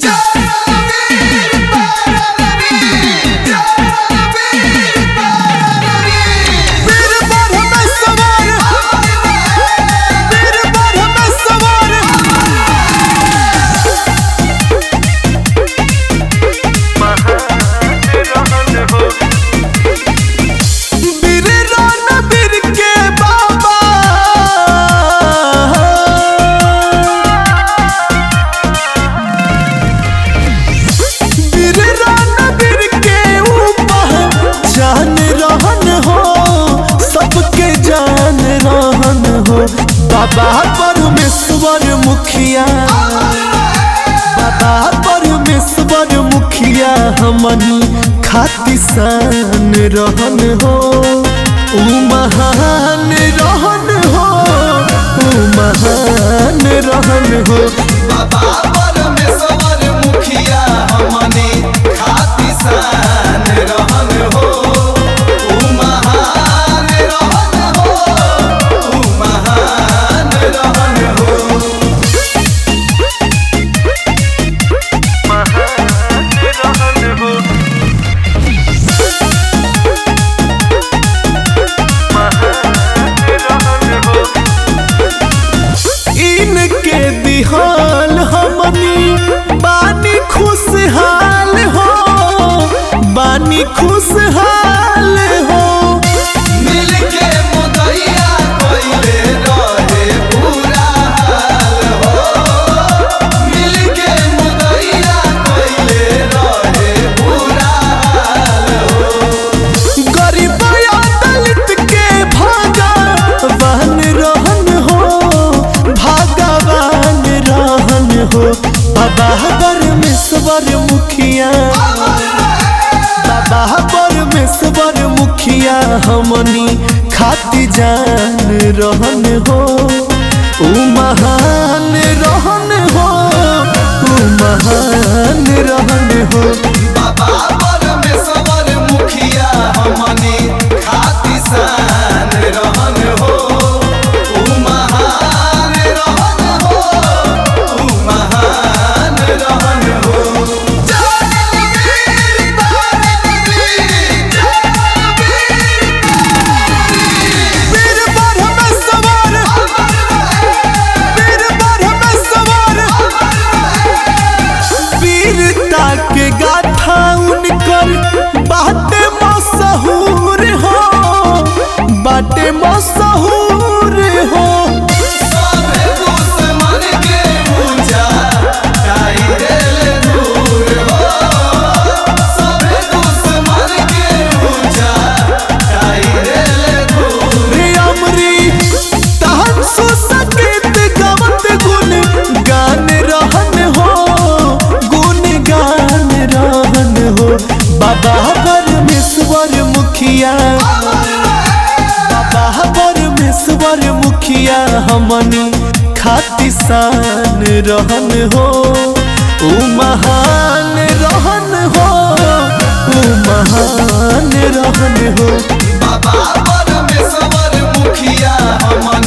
बाबा परमेश्वर मुखिया, बाबा परमेश्वर मुखिया हमनी खातिर शान रहन हो। ऊ महान रहन हो, ऊ महान रहन हो। बाबा परमेश्वर मुखिया हमनी खातिर शान रहन हो। ऊ महान रहन हो, ऊ महान रहन हो। इनके दिहाल हमनी बानी खुशहाल हो, बानी खुशहाल हो। मिलके मुदैया कइले रहे पूरा हाल हो। मिलके मुदैया कइले रहे पूरा हाल हो। गरीब या दलित के भगवान रहन हो, भगवान रहन हो। बाबा परमेश्वर मुखिया, बाबा परमेश्वर मुखिया हमनी खातिर जान रहन हो। ऊ महान रहन हो, ऊ महान रहन हो। बाबा परमेश्वर मुखिया हमनी खातिर शान रहन हो। ऊ महान रहन हो, ऊ महान रहन हो। वीर परमेश्वर, वीर परमेश्वर। वीरता के गाथा उनकर बाटे मशहूर हो, बाटे मशहूर हो। सबे दुश्मन के ऊंचा काई देले दूर हो। सबे दुश्मन के ऊंचा काई देले दूर। रे अमरी तहन सुसंगीत गवत गुण गान रहन हो, गुण गान रहन हो। बाबा परमेश्वर मुखिया, बाबा परमेश्वर मुखिया हमनी खातिर शान रहन हो। ऊ महान रहन हो, ऊ महान रहन हो। बाबा परमेश्वर मुखिया हमनी